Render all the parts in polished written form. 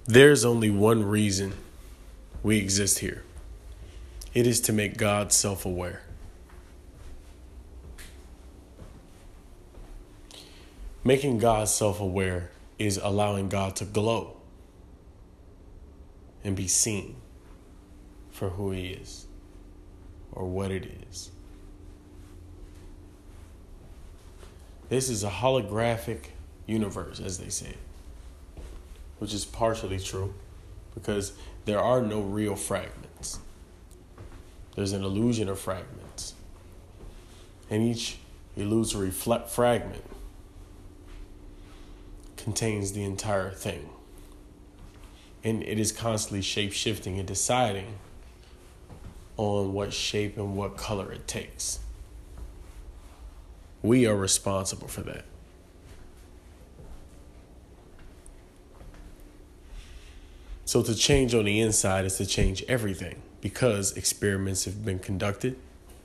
There's only one reason we exist here. It is to make God self-aware. Making God self-aware is allowing God to glow and be seen for who he is or what it is. This is a holographic universe, as they say, which is partially true because there are no real fragments. There's an illusion of fragments. And each illusory fragment contains the entire thing. And it is constantly shape-shifting and deciding on what shape and what color it takes. We are responsible for that. So to change on the inside is to change everything, because experiments have been conducted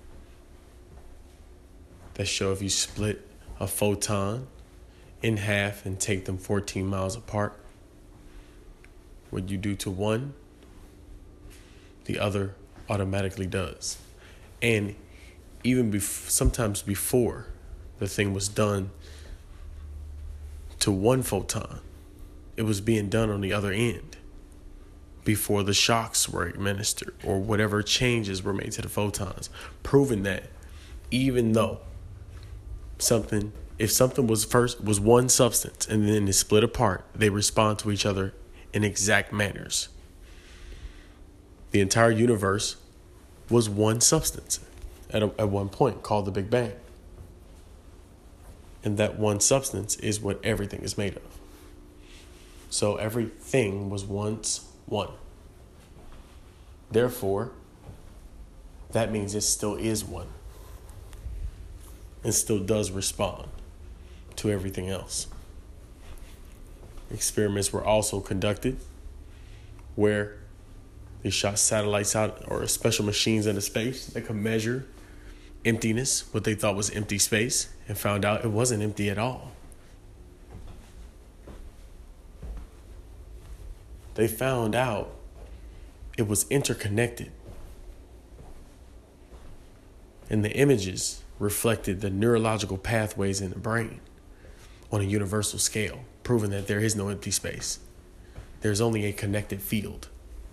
that show if you split a photon in half and take them 14 miles apart, what you do to one, the other automatically does. And even sometimes before the thing was done to one photon, it was being done on the other end before the shocks were administered or whatever changes were made to the photons, proving that even though if something was one substance and then is split apart, they respond to each other in exact manners. The entire universe was one substance at one point called the Big Bang. And that one substance is what everything is made of. So everything was once one. Therefore, that means it still is one. And still does respond to everything else. Experiments were also conducted where they shot satellites out or special machines into space that could measure emptiness, what they thought was empty space, and found out it wasn't empty at all. They found out it was interconnected. And the images reflected the neurological pathways in the brain on a universal scale, proving that there is no empty space. There's only a connected field.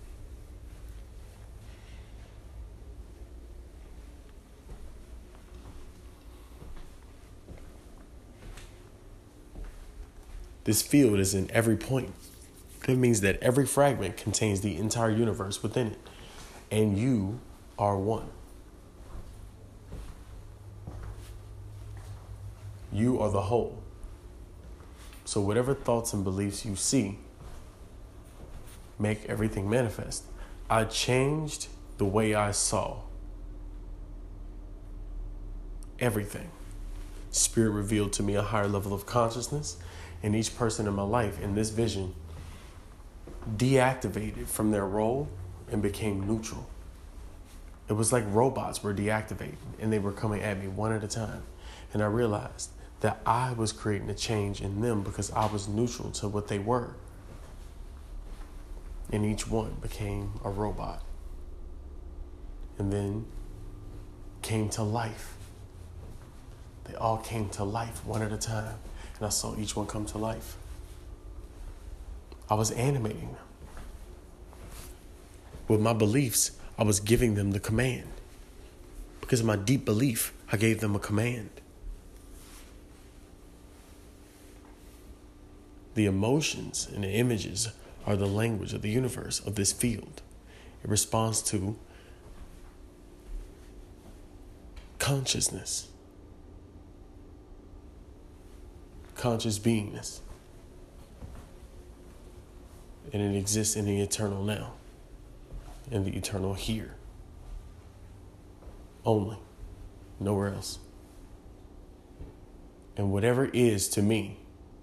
This field is in every point. That means that every fragment contains the entire universe within it. And you are one. You are the whole. So whatever thoughts and beliefs you see, make everything manifest. I changed the way I saw everything. Spirit revealed to me a higher level of consciousness, and each person in my life in this vision deactivated from their role and became neutral. It was like robots were deactivated and they were coming at me one at a time. And I realized that I was creating a change in them because I was neutral to what they were. And each one became a robot. And then came to life. They all came to life one at a time. And I saw each one come to life. I was animating them. With my beliefs, I was giving them the command. Because of my deep belief, I gave them a command. The emotions and the images are the language of the universe, of this field. It responds to consciousness, conscious beingness. And it exists in the eternal now, in the eternal here. Only, nowhere else. And whatever is to me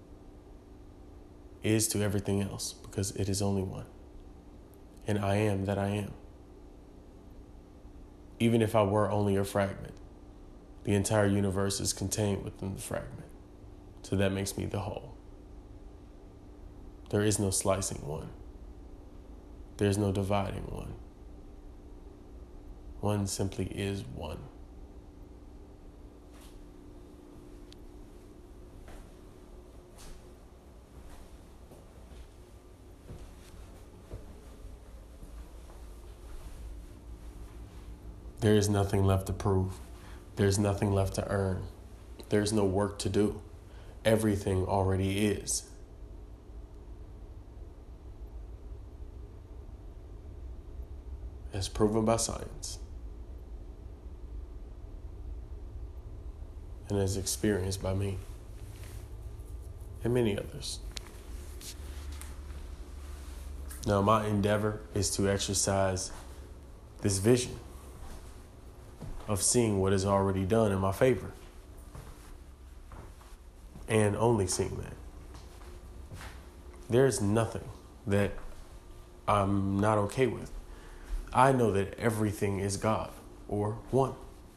is to everything else, because it is only one. And I am that I am. Even if I were only a fragment, the entire universe is contained within the fragment. So that makes me the whole. There is no slicing one. There's no dividing one. One simply is one. There is nothing left to prove. There's nothing left to earn. There's no work to do. Everything already is. As proven by science. And as experienced by me. And many others. Now, my endeavor is to exercise this vision of seeing what is already done in my favor. And only seeing that. There's nothing that I'm not okay with. I know that everything is God or one.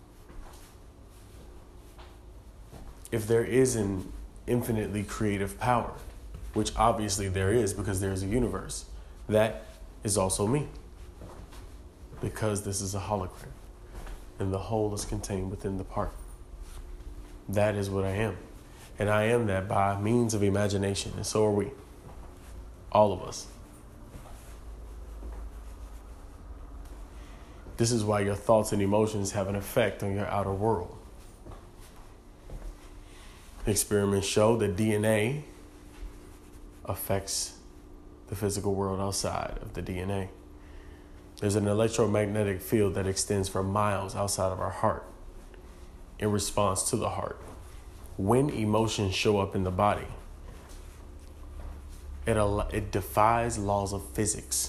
If there is an infinitely creative power, which obviously there is because there is a universe, that is also me. Because this is a hologram. And the whole is contained within the part. That is what I am. And I am that by means of imagination. And so are we. All of us. This is why your thoughts and emotions have an effect on your outer world. Experiments show that DNA affects the physical world outside of the DNA. There's an electromagnetic field that extends for miles outside of our heart in response to the heart. When emotions show up in the body, it defies laws of physics.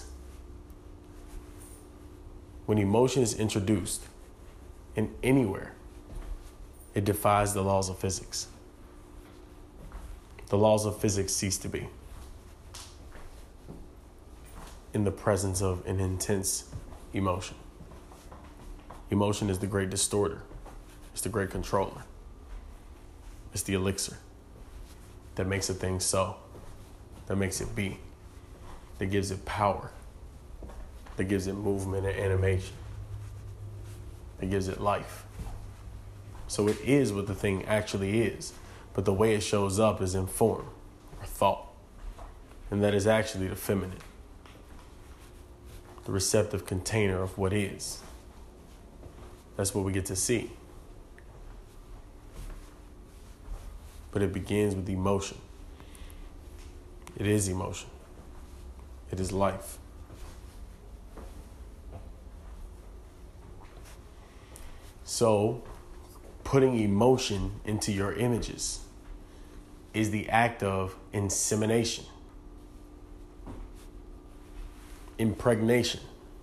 When emotion is introduced in anywhere, it defies the laws of physics. The laws of physics cease to be in the presence of an intense emotion. Emotion is the great distorter. It's the great controller. It's the elixir that makes a thing so, that makes it be, that gives it power, that gives it movement and animation, that gives it life. So it is what the thing actually is, but the way it shows up is in form or thought, and that is actually the feminine. The receptive container of what is. That's what we get to see. But it begins with emotion. It is emotion. It is life. So, putting emotion into your images is the act of insemination. Impregnation.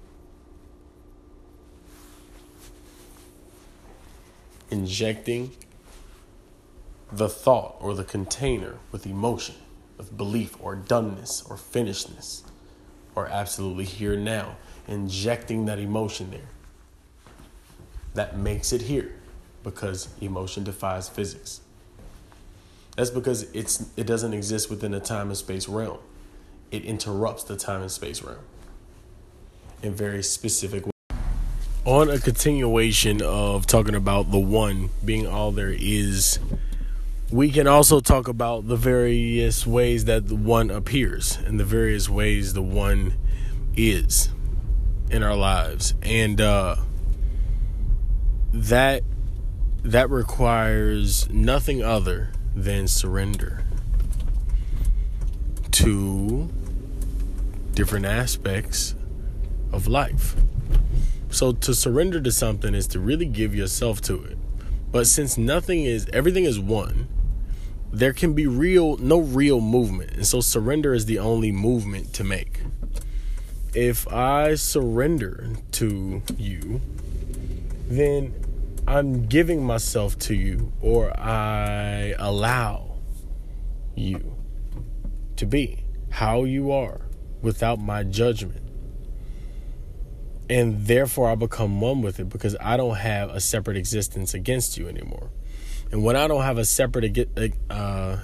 Injecting the thought or the container with emotion, with belief or doneness or finishedness or absolutely here now. Injecting that emotion there. That makes it here because emotion defies physics. That's because it doesn't exist within the time and space realm. It interrupts the time and space realm in very specific ways. On a continuation of talking about the one being all there is, we can also talk about the various ways that the one appears and the various ways the one is in our lives. And that requires nothing other than surrender to different aspects of life. So to surrender to something is to really give yourself to it. But since everything is one, there can be no real movement. And so surrender is the only movement to make. If I surrender to you, then I'm giving myself to you, or I allow you to be how you are without my judgment. And therefore I become one with it because I don't have a separate existence against you anymore. And when I don't have a separate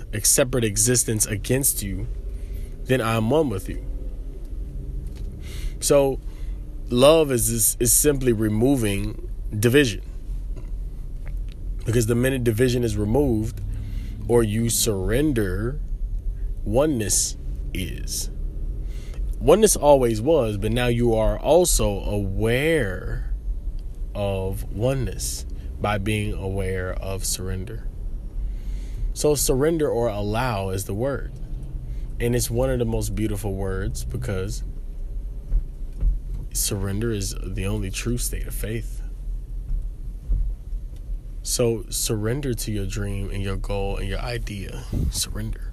existence against you, then I'm one with you. So love is simply removing division. Because the minute division is removed or you surrender, oneness is. Oneness always was, but now you are also aware of oneness by being aware of surrender. So surrender or allow is the word. And it's one of the most beautiful words because surrender is the only true state of faith. So surrender to your dream and your goal and your idea. Surrender.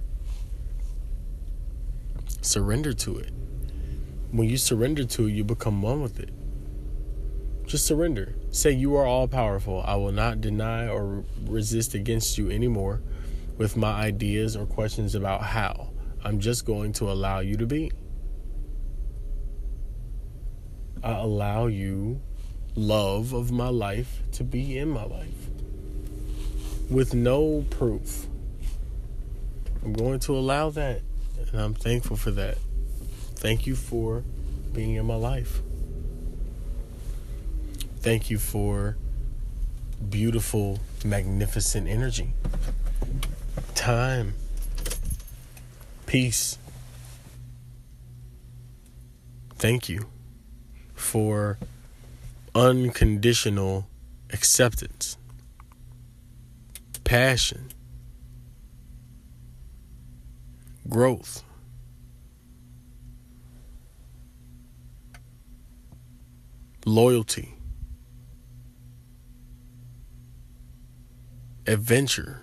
Surrender to it. When you surrender to it, you become one with it. Just surrender. Say, you are all powerful. I will not deny or resist against you anymore with my ideas or questions about how. I'm just going to allow you to be. I allow you, love of my life, to be in my life. With no proof. I'm going to allow that. And I'm thankful for that. Thank you for being in my life. Thank you for beautiful, magnificent energy. Time. Peace. Thank you for unconditional acceptance. Passion. Growth. Loyalty. Adventure.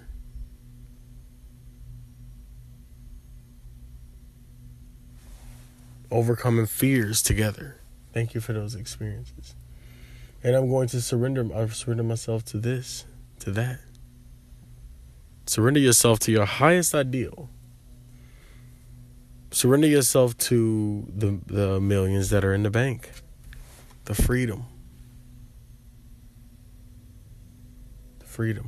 Overcoming fears together. Thank you for those experiences. And I'm going to surrender myself to this, to that. Surrender yourself to your highest ideal. Surrender yourself to the millions that are in the bank. The freedom. The freedom.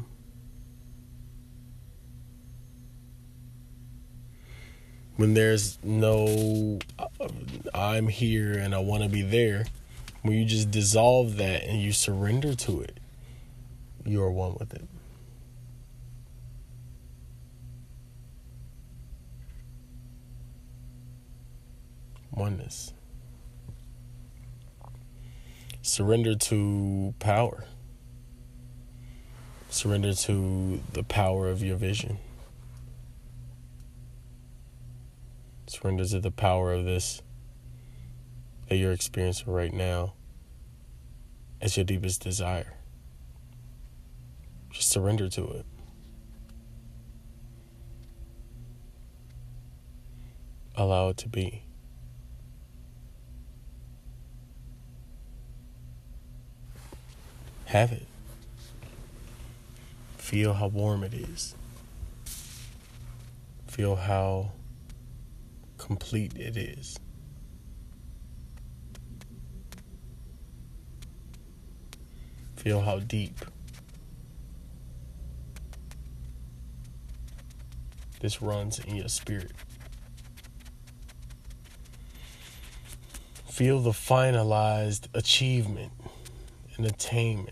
When there's no, I'm here and I want to be there, when you just dissolve that and you surrender to it, you are one with it. Oneness. Surrender to power. Surrender to the power of your vision. Surrender to the power of this that you're experiencing right now as your deepest desire. Just surrender to it. Allow it to be. Have it. Feel how warm it is. Feel how complete it is. Feel how deep this runs in your spirit. Feel the finalized achievement and attainment.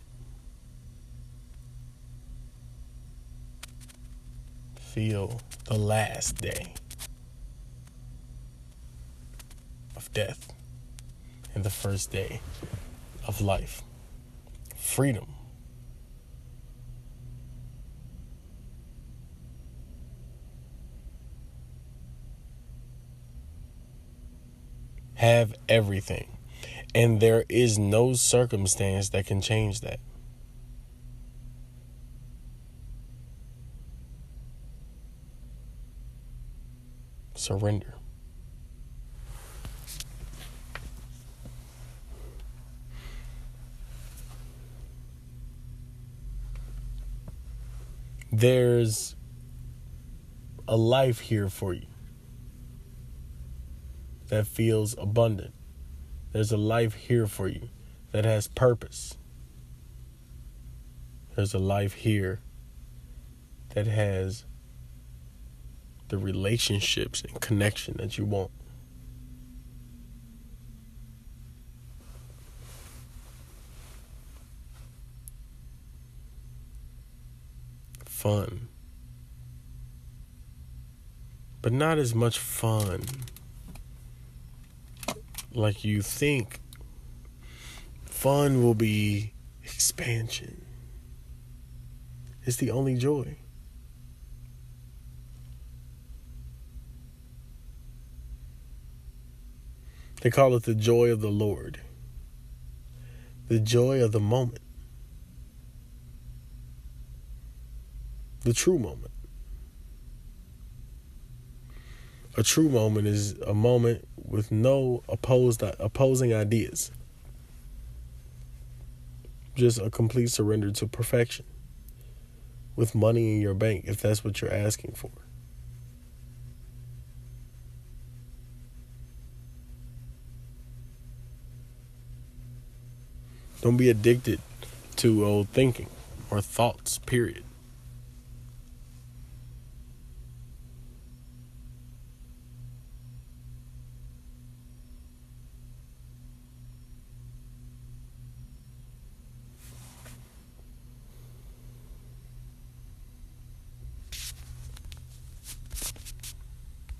Feel the last day of death and the first day of life. Freedom. Have everything. And there is no circumstance that can change that. Surrender. There's a life here for you that feels abundant. There's a life here for you that has purpose. There's a life here that has the relationships and connection that you want. fun, but not as much fun like you think. Fun will be expansion. It's the only joy. They call it the joy of the Lord. The joy of the moment. The true moment. A true moment is a moment with no opposing ideas. Just a complete surrender to perfection. With money in your bank, if that's what you're asking for. Don't be addicted to old thinking or thoughts, period.